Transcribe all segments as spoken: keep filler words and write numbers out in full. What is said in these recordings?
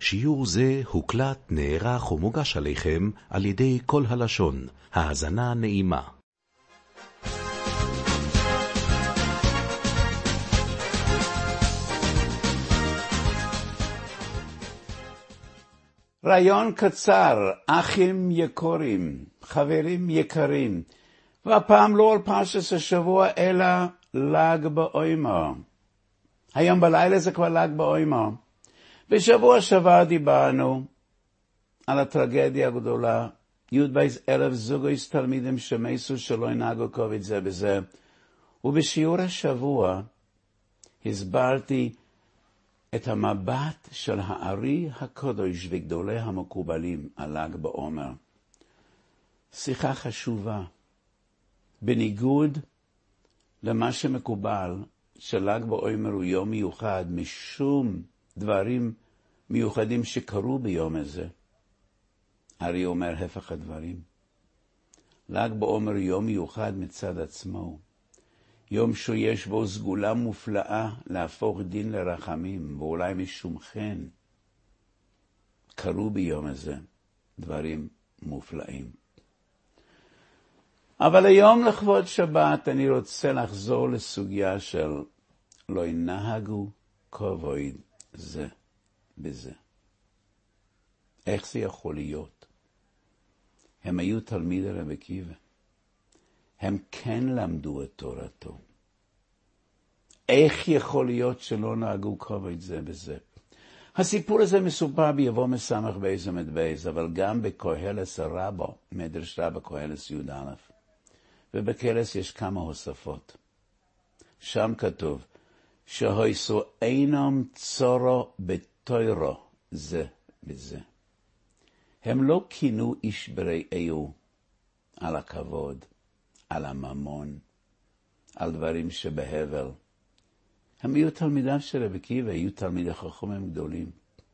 שיעור זה הוקלט, נערך ומוגש עליכם על ידי כל הלשון. האזנה נעימה. רעיון קצר, אחים יקורים, חברים יקרים, והפעם לא על פרשת השבוע אלא ל"ג בעומר. היום בלילה זה כבר ל"ג בעומר. בשבוע שעבר דיברנו על הטרגדיה הגדולה, י"ב אלף זוגות תלמידים שמסו שלא ינהגו כובד זה בזה, ובשיעור השבוע הסברתי את המבט של הארי הקדוש וגדולי המקובלים על ל"ג בעומר. שיחה חשובה, בניגוד למה שמקובל של"ג בעומר הוא יום מיוחד משום דברים מיוחדים שקרו ביום הזה. הארי אומר הפך הדברים. ל"ג בעומר הוא יום מיוחד מצד עצמו. יום שיש בו סגולה מופלאה להפוך דין לרחמים, ואולי משום כן קרו ביום הזה דברים מופלאים. אבל היום לכבוד שבת אני רוצה לחזור לסוגיה של לא ינהגו כבוד זה בזה. איך זה יכול להיות? הם היו תלמידי רבי עקיבא. הם כן למדו את תורתו. איך יכול להיות שלא נהגו כבוד זה בזה? הסיפור הזה מסופר ביבוא מסמך בייס עמוד בייס, אבל גם בקהלת רבה, מדרש רבה קהלת י"א. ובקהלת יש כמה הוספות. שם כתוב, שהויסו אינם צורו בתוירו זה בזה. הם לא כינו איש ברעהו על הכבוד, על הממון, על דברים שבהבל. הם היו תלמידיו של רבי עקיבא, היו תלמידי חכמים גדולים.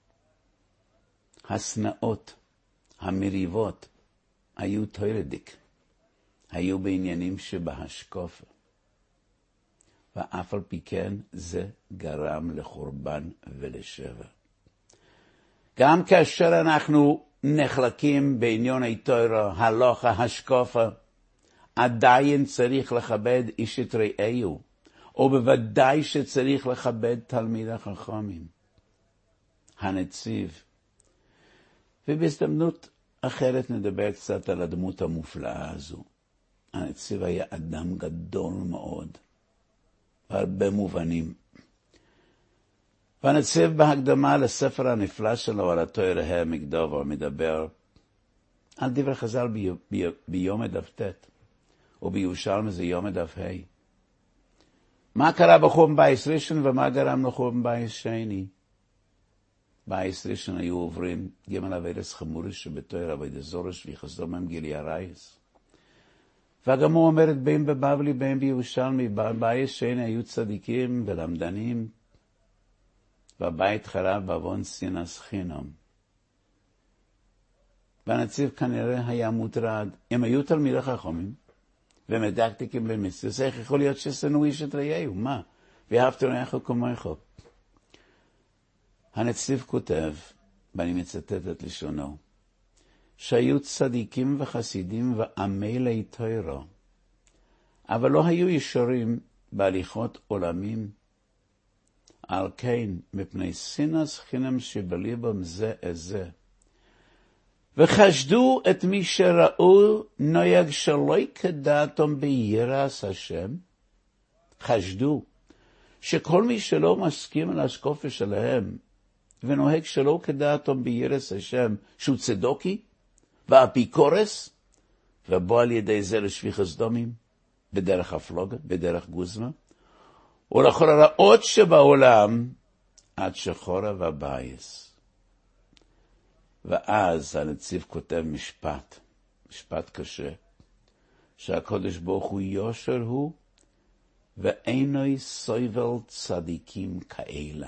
הסנאות, המריבות, היו תוירדיק, היו בעניינים שבהשקפה. ואף על פי כן זה גרם לחורבן ולשבר. גם כאשר אנחנו נחלקים בענייני תורה, הלכה, השקפה, עדיין צריך לכבד איש את רעהו, או בוודאי שצריך לכבד תלמיד החכמים, הנציב. ובהזדמנות אחרת נדבר קצת על הדמות המופלאה הזו. הנציב היה אדם גדול מאוד, בהרבה מובנים. והנציב בהקדמה לספר הנפלא שלו על התורה מקדובר מדבר על דברי חז"ל בי, בי, ביום דף ט' ובירושלמי זה יום דף ה'. מה קרה בחורבן בית ראשון ומה גרם לחורבן בית שני? בית ראשון היו עוברים ג' עבודת חמורה שבתורה עבודת זרה ויחסדו מהם גילי הרייס. והגמרא אומרת בין בבבלי בין בירושלמי, בבית שני היו צדיקים ולמדנים, והבית חרב בעוון שנאת חינם. והנציב כנראה היה מוטרד. הם היו תלמידי חכמים ומדקדקים במצוות. איך יכול להיות ששנאו איש את רעהו? מה? ואהבת רעך כמוך. הנציב כותב, ואני מצטט את לשונו, שהיו צדיקים וחסידים ועמלי תורה, אבל לא היו ישרים בהליכות עולמים. על כן, מפני שנאת חינם שבליבם זה זה, וחשדו את מי שראו נוהג שלא כדעתם ביראת השם, חשדו שכל מי שלא מסכים על השקפה שלהם, ונוהג שלא כדעתם ביראת השם, שהוא צדוקי, ואפיקורס, ובוא על ידי זה לשפיכות דמים, בדרך הפלוגה, בדרך גוזמה, ולכל הרעות שבעולם, עד שחורה ובייס. ואז הנציב כותב משפט, משפט קשה, שהקדוש ברוך הוא יושר הוא, ואינו סובל צדיקים כאלה.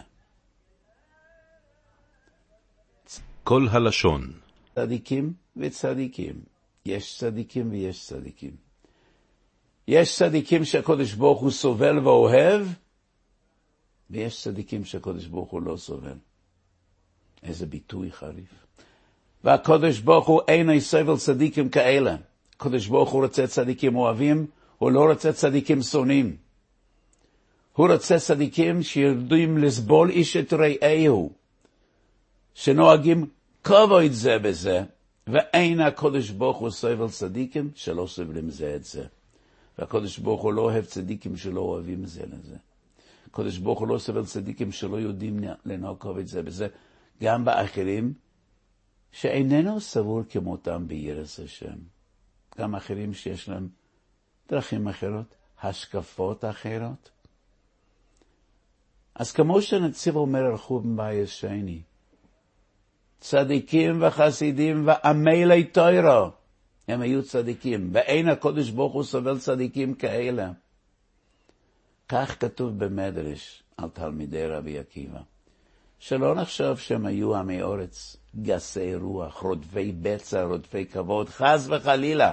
כל הלשון. צדיקים וצדיקים. יש צדיקים ויש צדיקים. יש צדיקים שהקדוש ברוך הוא סובל ואוהב, ויש צדיקים שהקדוש ברוך הוא לא סובל. איזה ביטוי חריף. והקדוש ברוך הוא אין סבל צדיקים כאלה. הקדוש ברוך הוא רוצה צדיקים אוהבים, הוא לא רוצה צדיקים שונאים. הוא רוצה צדיקים שיודעים לסבול איש את רעהו, שנוהגים כבוד זה בזה, ואין הקדוש ברוך הוא סבל צדיקים שלא סבלים זה את זה. והקדוש ברוך הוא לא אוהב צדיקים שלא אוהבים זה לזה. הקדוש ברוך הוא לא סבל צדיקים שלא יודעים לנהוג כבוד זה בזה, גם באחרים שאיננו סבור כמותם ביראת השם. גם אחרים שיש להם דרכים אחרות, השקפות אחרות. אז כמו שנציב אומר על חורבן בית שני, צדיקים וחסידים ועמלי תורה, הם היו צדיקים, ואין הקדוש ברוך הוא סובל צדיקים כאלה. כך כתוב במדרש על תלמידי רבי עקיבא, שלא נחשוב שהם היו עמי אורץ, גסי רוח, רודפי בצע, רודפי כבוד, חס וחלילה.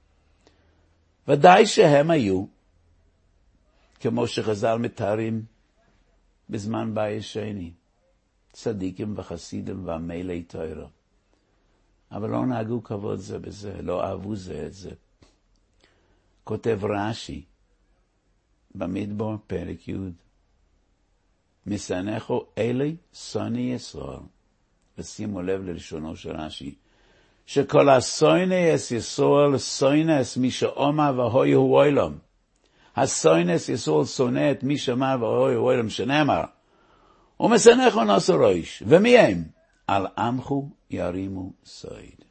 ודאי שהם היו, כמו שחז"ל מתארים בזמן בית שני, צדיקים וחסידים ועמלי תורה. אבל לא נהגו כבוד זה בזה, לא אהבו זה את זה. כותב רש"י, במדבר פרק י', משנאיכו אלה שונאי ישראל. ושימו לב ללשונו של רש"י, שכל השונא את ישראל שונא את מי שאומר והוי הוא עולם. השונא את ישראל שונא את מי שאומר והוי הוא עולם, שנאמר, ומשנאיכו נשאו ראש. ומי הם? על עמכו ירימו סויד.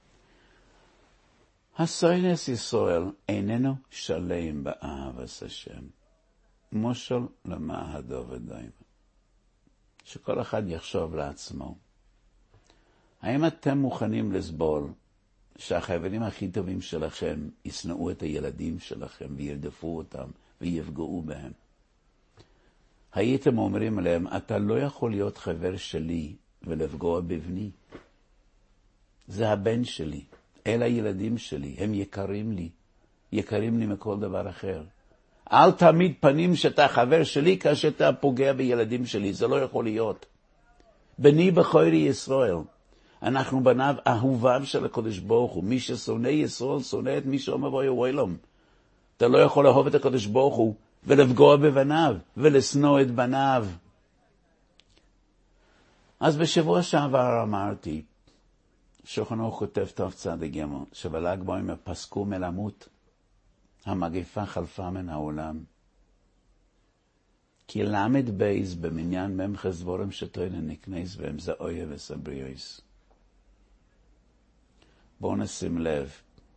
השונא את ישראל איננו שלם באהבת השם. משל למה הדוב דומה. שכל אחד יחשוב לעצמו, האם אתם מוכנים לסבול שהחברים הכי טובים שלכם ישנאו את הילדים שלכם וירדפו אותם ויפגעו בהם? הייתם אומרים להם, אתה לא יכול להיות חבר שלי ולפגוע בבני. זה הבן שלי, אלה הילדים שלי, הם יקרים לי, יקרים לי מכל דבר אחר. אל תמיד פנים שאתה חבר שלי כאשר אתה פוגע בילדים שלי, זה לא יכול להיות. בני בכורי ישראל, אנחנו בניו אהוביו של הקדוש ברוך הוא. מי ששונא ישראל שונא את מי שאומר בו יוילום. אתה לא יכול לאהוב את הקדוש ברוך הוא ולפגוע בבניו ולשנוא את בניו. אז בשבוע שעבר אמרתי, שולחן ערוך כותב טוב צדיק ג' שבל"ג בעומר פסקו מלמות, המגפה חלפה מן העולם. כי למד בייז במניין ממחז דבורם שטוען נקנס בהם זה אויה וסבריוס. בואו נשים לב.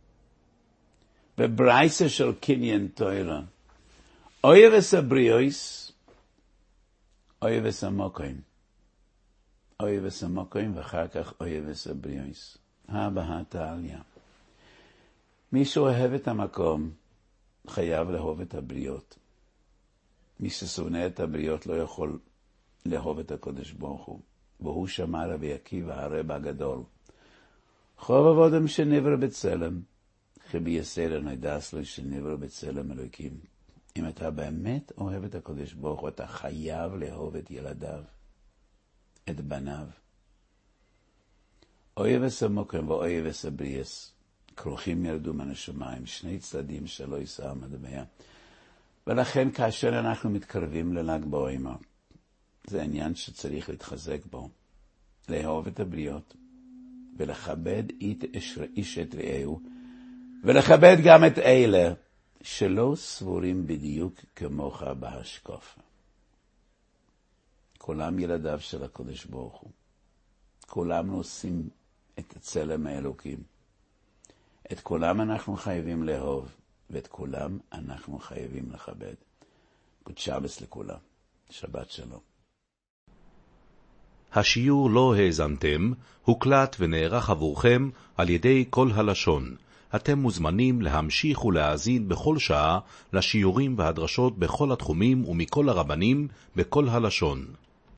בברייסה של קניין תורה, אויה וסבריוס, אויה וסמוקוים. אויה וסמוקוים ואחר כך אויה וסבריוס. הבאה תעליה. מי שאוהב את המקום, חייב לאהוב את הבריות. מי ששונא את הבריות לא יכול לאהוב את הקדוש ברוך הוא. והוא שמע רבי עקיבא הרב הגדול. חוב עבודם שנברא בצלם, חבייסר נדעס לו שנברא בצלם אלוקים. אם אתה באמת אוהב את הקדוש ברוך הוא, אתה חייב לאהוב את ילדיו, את בניו. אוהב הסמוקם ואוהב הסבריאס, כרוכים ירדו מן השמיים, שני צדדים שלא יישא המדמיה. ולכן כאשר אנחנו מתקרבים לל"ג בעומר, זה עניין שצריך להתחזק בו, לאהוב את הבריות, ולכבד איש את רעהו, ולכבד גם את אלה שלא סבורים בדיוק כמוך בהשקפה. כולם ילדיו של הקדוש ברוך הוא. כולם נושאים את צלם האלוקים. את כולם אנחנו חייבים לאהוב, ואת כולם אנחנו חייבים לכבד. גוד שבס לכולם. שבת שלום. השיעור לא האזנתם, הוקלט ונערך עבורכם על ידי כל הלשון. אתם מוזמנים להמשיך ולהאזין בכל שעה לשיעורים והדרשות בכל התחומים ומכל הרבנים בכל הלשון.